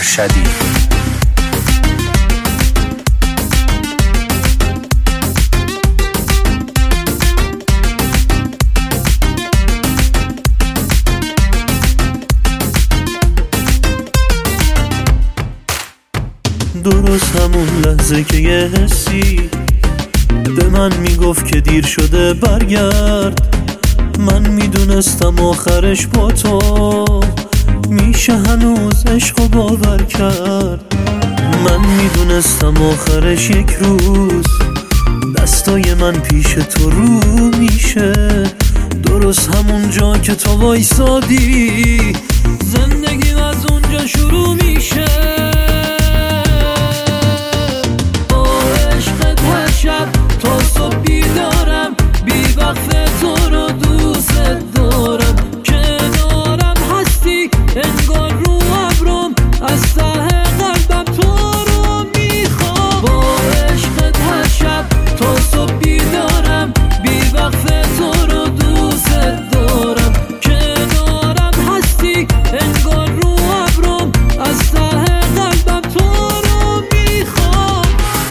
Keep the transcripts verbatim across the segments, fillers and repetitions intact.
ارشدی. درست همون لحظه که یه حسی به من میگفت که دیر شده برگرد، من میدونستم آخرش با تو میشه هنوز عشق و باور کرد. من میدونستم آخرش یک روز دستای من پیش تو رو میشه، درست همون جا که تو وایسادی زندگیم از اونجا شروع میشه. تا صبح بیدارم، بی وقت تو رو دوست دارم، کنارم هستی انگار رو ابرم، از ته قلبم تو رو میخوام. با عشقت هر شب تا صبح بیدارم، بی وقت تو رو دوست دارم، کنارم هستی انگار رو ابرم، از ته قلبم تو رو میخوام.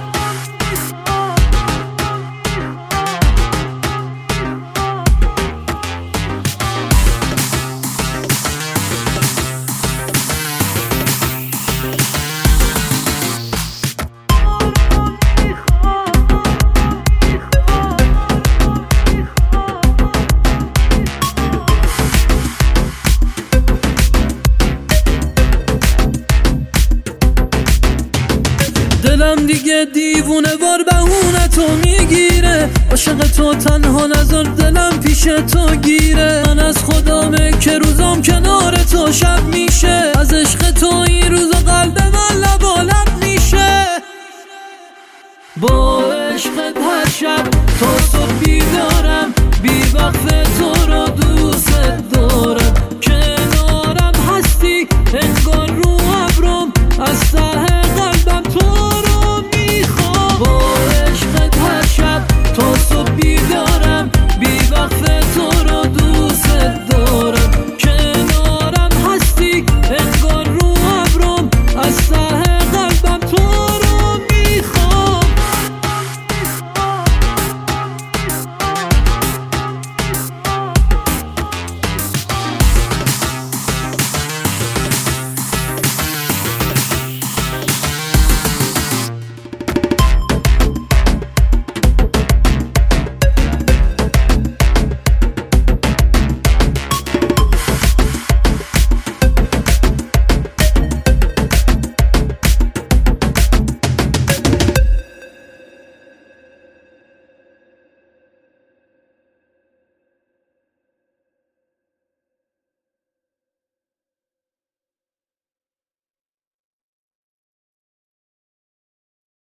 دلم دیگه دیوونه وار بهونه تو میگیره، عاشق تو تنها نذار دلم پیش تو گیره. من از خدامه که روزام کنار تو شب میشه، از عشق تو این روزا قلب من لب لب میشه. با عشقت هر شب تا صبح بیدارم، بی وقت تو